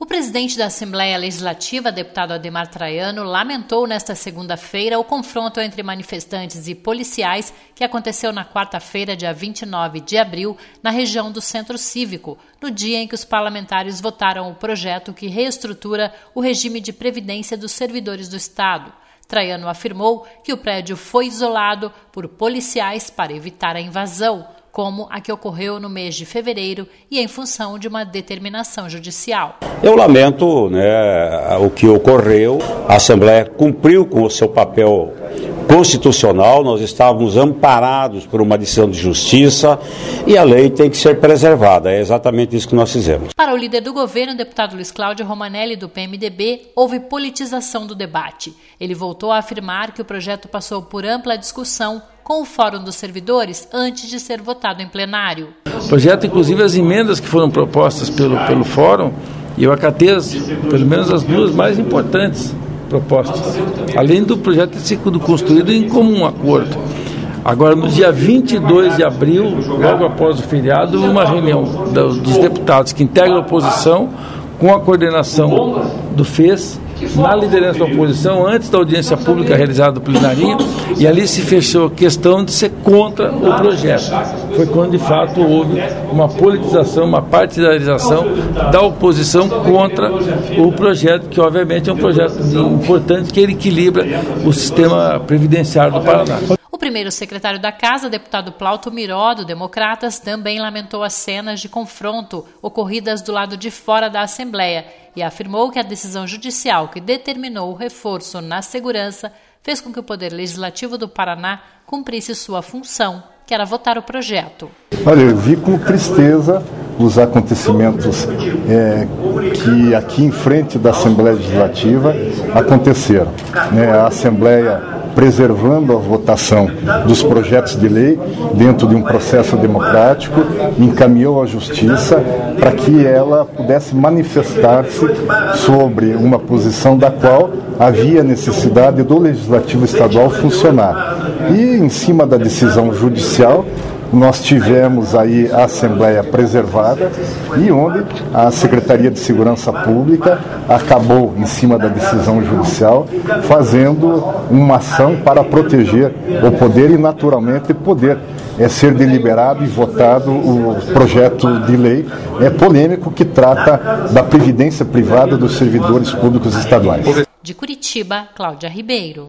O presidente da Assembleia Legislativa, deputado Ademar Traiano, lamentou nesta segunda-feira o confronto entre manifestantes e policiais que aconteceu na quarta-feira, dia 29 de abril, na região do Centro Cívico, no dia em que os parlamentares votaram o projeto que reestrutura o regime de previdência dos servidores do Estado. Traiano afirmou que o prédio foi isolado por policiais para evitar a invasão, como a que ocorreu no mês de fevereiro e em função de uma determinação judicial. Eu lamento, o que ocorreu. A Assembleia cumpriu com o seu papel constitucional, nós estávamos amparados por uma decisão de justiça e a lei tem que ser preservada. É exatamente isso que nós fizemos. Para o líder do governo, o deputado Luiz Cláudio Romanelli, do PMDB, houve politização do debate. Ele voltou a afirmar que o projeto passou por ampla discussão com o Fórum dos Servidores antes de ser votado em plenário. O projeto, inclusive as emendas que foram propostas pelo Fórum, e eu acatei pelo menos as duas mais importantes propostas, além do projeto ter sido construído em comum acordo. Agora, no dia 22 de abril, logo após o feriado, houve uma reunião dos deputados que integram a oposição com a coordenação do FES, na liderança da oposição, antes da audiência pública realizada do plenário, e ali se fechou a questão de ser contra o projeto. Foi quando, de fato, houve uma politização, uma partidarização da oposição contra o projeto, que, obviamente, é um projeto importante, que ele equilibra o sistema previdenciário do Paraná. O primeiro secretário da Casa, deputado Plauto Miró, do Democratas, também lamentou as cenas de confronto ocorridas do lado de fora da Assembleia e afirmou que a decisão judicial que determinou o reforço na segurança fez com que o Poder Legislativo do Paraná cumprisse sua função, que era votar o projeto. Olha, eu vi com tristeza os acontecimentos que aqui em frente da Assembleia Legislativa aconteceram. A Assembleia preservando a votação dos projetos de lei dentro de um processo democrático, encaminhou à Justiça para que ela pudesse manifestar-se sobre uma posição da qual havia necessidade do Legislativo Estadual funcionar. E, em cima da decisão judicial, nós tivemos aí a Assembleia preservada e onde a Secretaria de Segurança Pública acabou, em cima da decisão judicial, fazendo uma ação para proteger o poder e, naturalmente, poder ser deliberado e votado o projeto de lei polêmico que trata da previdência privada dos servidores públicos estaduais. De Curitiba, Cláudia Ribeiro.